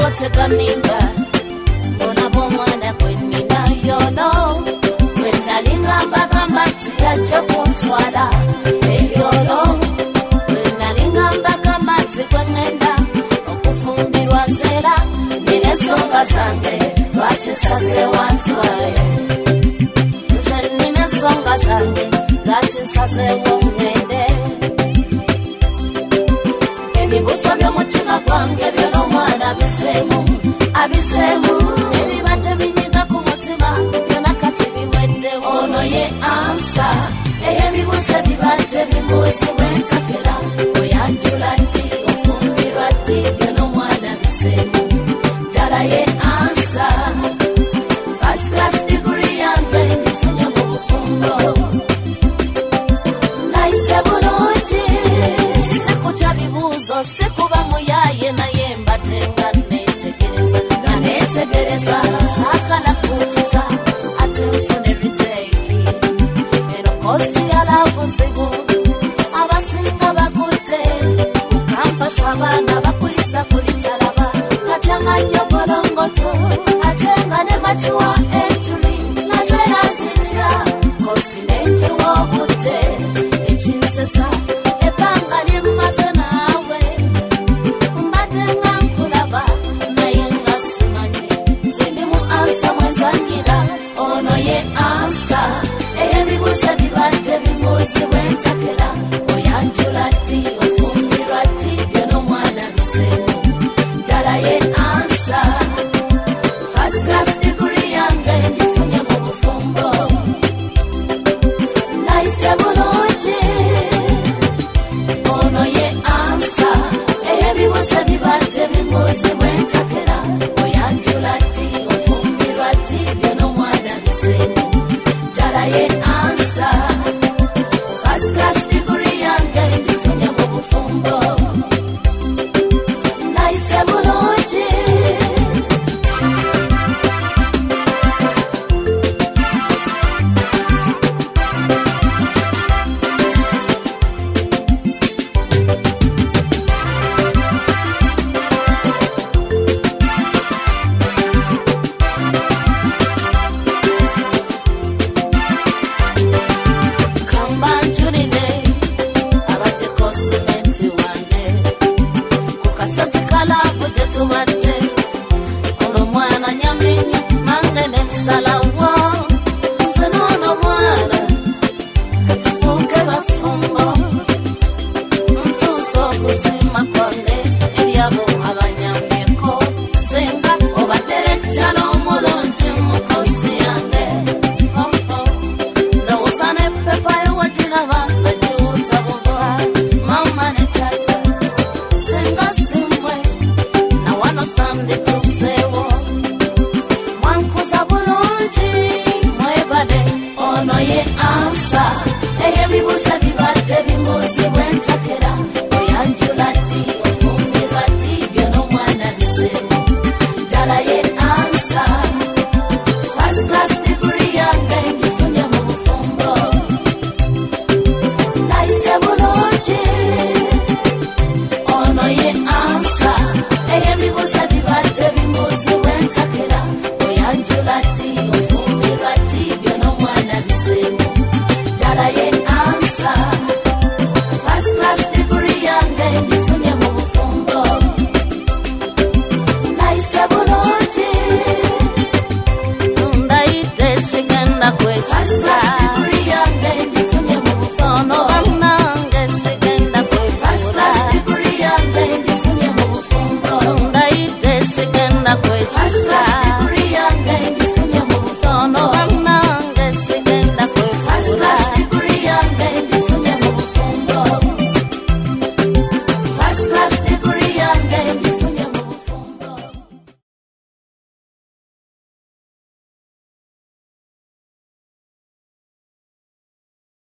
sotega mimba mbona bomwana kwenina yono kwenalingamba kamati yacho kuntwala eyolo kwenalingamba kamati kwengenda okufumbirwa zera ninesonga zange lwakisaze wantwaye ninesonga zange lwakisaze wongende ebibuzo by'omutima gwange by'omwana abisemu ebibadde binyiga ku mutima byonna kati biwedde ono ye ansa ey'ebibuzo bibadde bimbuzibwa entakera oyanjula ddi ofumbirwa ddi byonna omwana abisemu ddala ye ansa first class degree yange ngifunye mu bufumbo nayise bulungi sikutya bibuuzo sikuba muyaye naye mbadde nga netegereza saakala kutiza ate nfune riteeki eno kosi yalavuzibu abasinga bagudde ku kampasi abaana bakuyisa kulitalaba katanga nnyo bolongoto ate nga ne makiwa entuli naze yazitya kosi nenjiwa obudde ekinsesa ebbanga limmaze naawe mbadde nga nkulaba naye nga simanyi zindimu ansa mwenzangira ono ye ansa ey'ebibuzo bibadde bimbuzibwa entakera